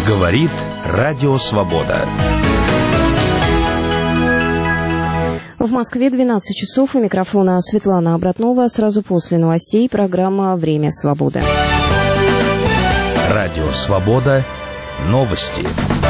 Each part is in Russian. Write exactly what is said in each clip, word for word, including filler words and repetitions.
Говорит Радио Свобода. В Москве двенадцать часов. У микрофона Светлана Обратнова. Сразу после новостей программа «Время свободы». Радио Свобода. Новости.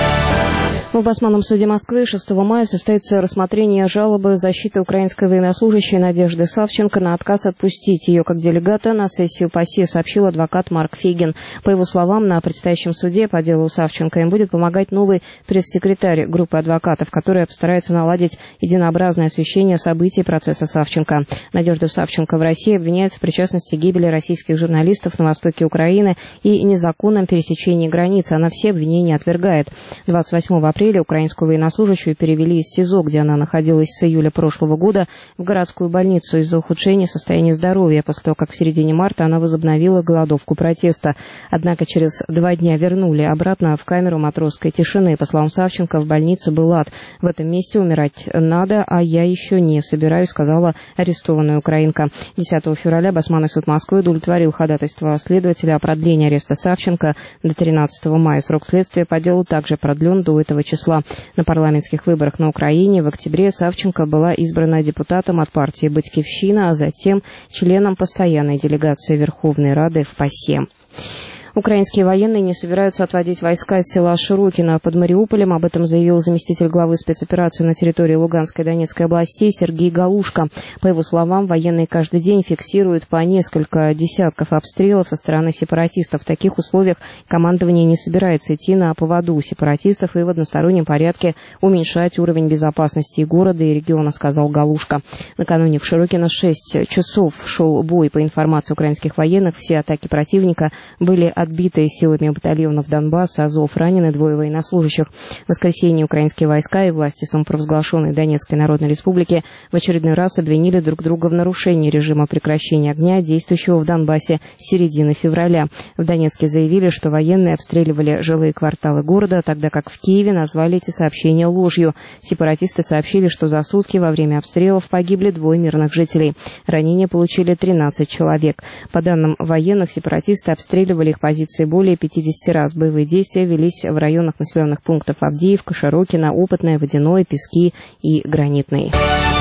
В областном суде Москвы шестого мая состоится рассмотрение жалобы защиты украинской военнослужащей Надежды Савченко на отказ отпустить ее как делегата на сессию ПАСЕ, сообщил адвокат Марк Фейгин. По его словам, на предстоящем суде по делу Савченко им будет помогать новый пресс-секретарь группы адвокатов, которая постарается наладить единообразное освещение событий процесса Савченко. Надежду Савченко в России обвиняют в причастности к гибели российских журналистов на востоке Украины и незаконном пересечении границы. Она все обвинения отвергает. двадцать восьмого апреля украинскую военнослужащую перевели из СИЗО, где она находилась с июля прошлого года, в городскую больницу из-за ухудшения состояния здоровья, после того, как в середине марта она возобновила голодовку протеста. Однако через два дня вернули обратно в камеру матросской тишины. По словам Савченко, в больнице был ад. В этом месте умирать надо, а я еще не собираюсь, сказала арестованная украинка. десятого февраля Басманный суд Москвы удовлетворил ходатайство следователя о продлении ареста Савченко до тринадцатого мая. Срок следствия по делу также продлен до этого числа. На парламентских выборах на Украине в октябре Савченко была избрана депутатом от партии «Батькивщина», а затем членом постоянной делегации Верховной Рады в ПАСЕ. Украинские военные не собираются отводить войска из села Широкино под Мариуполем. Об этом заявил заместитель главы спецоперации на территории Луганской и Донецкой областей Сергей Галушко. По его словам, военные каждый день фиксируют по несколько десятков обстрелов со стороны сепаратистов. В таких условиях командование не собирается идти на поводу у сепаратистов и в одностороннем порядке уменьшать уровень безопасности и города, и региона, сказал Галушко. Накануне в Широкино шесть часов шел бой. По информации украинских военных, все атаки противника были отбитые силами батальонов Донбасса, Азов, ранены двое военнослужащих. В воскресенье украинские войска и власти самопровозглашенной Донецкой Народной Республики в очередной раз обвинили друг друга в нарушении режима прекращения огня, действующего в Донбассе с середины февраля. В Донецке заявили, что военные обстреливали жилые кварталы города, тогда как в Киеве назвали эти сообщения ложью. Сепаратисты сообщили, что за сутки во время обстрелов погибли двое мирных жителей. Ранения получили тринадцать человек. По данным военных, сепаратисты обстреливали их позиции более пятидесяти раз. Боевые действия велись в районах населенных пунктов Авдеевка, Широкино, Опытное, Водяное, Пески и Гранитный.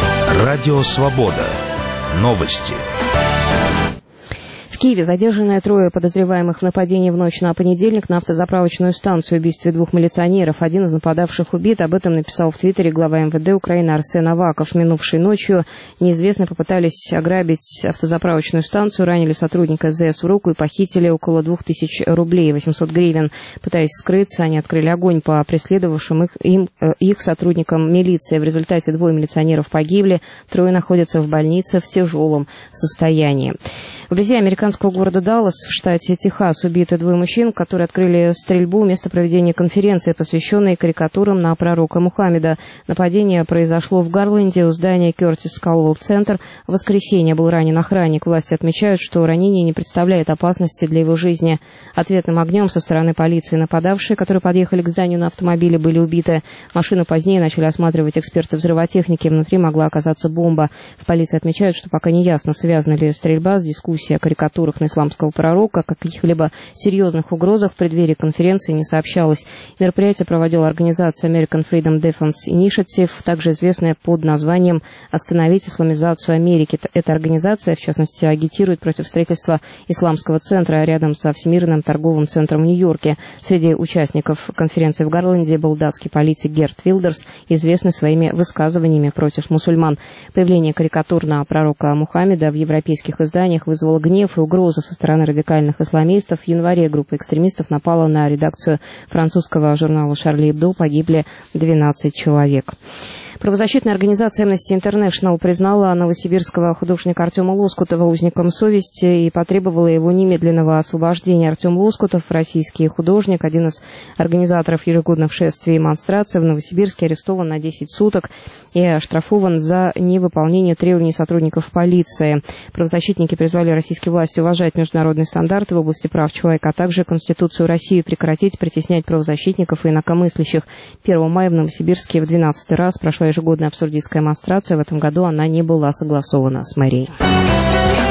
Радио Свобода. Новости. В Киеве задержаны трое подозреваемых в нападении в ночь на понедельник на автозаправочную станцию, убийстве двух милиционеров. Один из нападавших убит. Об этом написал в Твиттере глава эм вэ дэ Украины Арсен Аваков. Минувшей ночью неизвестные попытались ограбить автозаправочную станцию, ранили сотрудника зэ эс в руку и похитили около двух тысяч рублей, восемьсот гривен. Пытаясь скрыться, они открыли огонь по преследовавшим их, им, их сотрудникам милиции. В результате двое милиционеров погибли, трое находятся в больнице в тяжелом состоянии. Вблизи американского города Даллас в штате Техас убиты двое мужчин, которые открыли стрельбу у места проведения конференции, посвященной карикатурам на пророка Мухаммеда. Нападение произошло в Гарленде у здания Кертис Калвелл Центр. В воскресенье был ранен охранник. Власти отмечают, что ранение не представляет опасности для его жизни. Ответным огнем со стороны полиции нападавшие, которые подъехали к зданию на автомобиле, были убиты. Машину позднее начали осматривать эксперты взрывотехники. Внутри могла оказаться бомба. В полиции отмечают, что пока не ясно, связана ли стрельба с дискуссией о карикатурах на исламского пророка. О каких-либо серьезных угрозах в преддверии конференции не сообщалось. Мероприятие проводила организация American Freedom Defense Initiative, также известная под названием «Остановить исламизацию Америки». Эта организация, в частности, агитирует против строительства исламского центра рядом со Всемирным торговым центром в Нью-Йорке. Среди участников конференции в Гарленде был датский политик Герт Вилдерс, известный своими высказываниями против мусульман. Появление карикатур на пророка Мухаммеда в европейских изданиях вызвало гнев и угрозы со стороны радикальных исламистов. В январе группа экстремистов напала на редакцию французского журнала «Шарли Эбдо». Погибли двенадцать человек. Правозащитная организация Amnesty International признала новосибирского художника Артема Лоскутова узником совести и потребовала его немедленного освобождения. Артем Лоскутов, российский художник, один из организаторов ежегодных шествий и монстраций в Новосибирске, арестован на десять суток и оштрафован за невыполнение требований сотрудников полиции. Правозащитники призвали российские власти уважать международные стандарты в области прав человека, а также Конституцию России, прекратить притеснять правозащитников и инакомыслящих. первого мая в Новосибирске в двенадцатый раз прошла ежегодная абсурдистская монстрация. В этом году она не была согласована с мэрией.